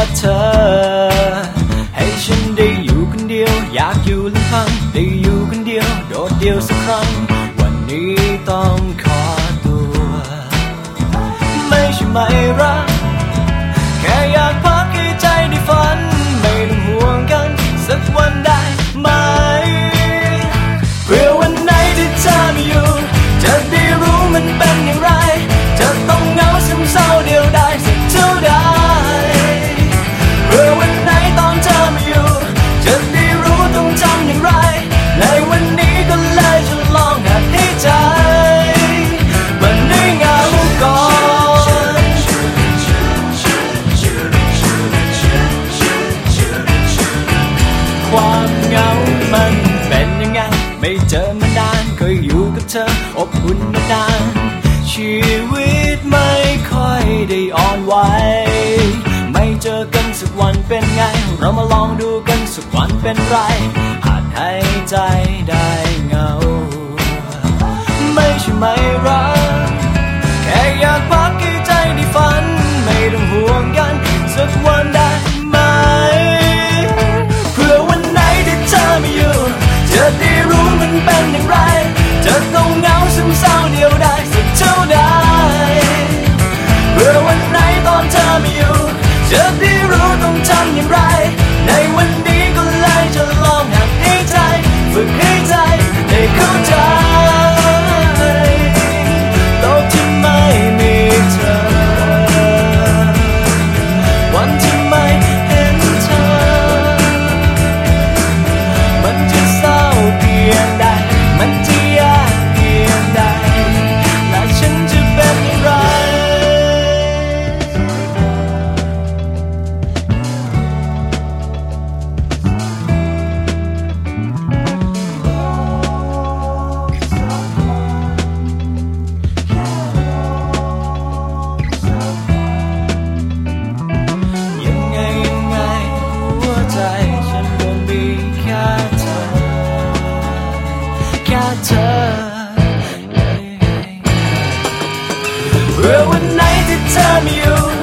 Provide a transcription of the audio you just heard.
เธอให้ฉันได้อยู่คนเดียวอยากอยู่ลำพังได้อยู่คนเดียวโดดเดี่ยวสักครั้งวันนี้ต้องขอตัวไม่ใช่ไม่รักแค่อยากพักให้ใจได้ฝันไม่ต้องห่วงกันสักวันได้ไหมเพื่อวันไหนที่เธอไม่อยู่จะได้รู้มันเป็นอย่างไรจะต้องเหงาซึมเศร้าเดียวดายสักเท่าใดเพื่อวันไหนตอนเธอไม่อยู่จะได้รู้ต้องทำอย่างไรในวันนี้ก็เลยจะลองหัดให้ใจมันได้เหงาก่อนความเหงามันเป็นยังไงไม่เจอมานานเคยอยู่กับเธออบอุ่นนานชีวิตไม่ค่อยได้อ่อนไหวไม่เจอกันสักวันเป็นไงเรามาลองดูกันสักวันเป็นไรอาจให้ใจได้เหงาไม่ใช่ไม่รักแค่อยากพักให้ใจได้ฝันไม่ต้องห่วงกันสักวันได้ไหมเพื่อวันไหนที่เธอไม่อยู่จะได้รู้มันเป็นอย่างไรจะต้องเหงาซึมเศร้าเดียวดายสักเท่าใดเพื่อวันไหนตอนเธอไม่อยู่จะได้รู้ต้องทำอย่างไรในวันนี้ก็เลยจะลองหัดให้ใจฝึกให้ใจได้เข้าใจโลกที่ไม่มีเธอวันที่ไม่เห็นเธอมันจะเศร้าเพียงใดมันจะยากเพียงใดและฉันจะเป็นอย่างไรยังไงหัวใจฉันก็มีแค่เธอแค่เธอเพื่อวันไหนที่เธอไม่อยู่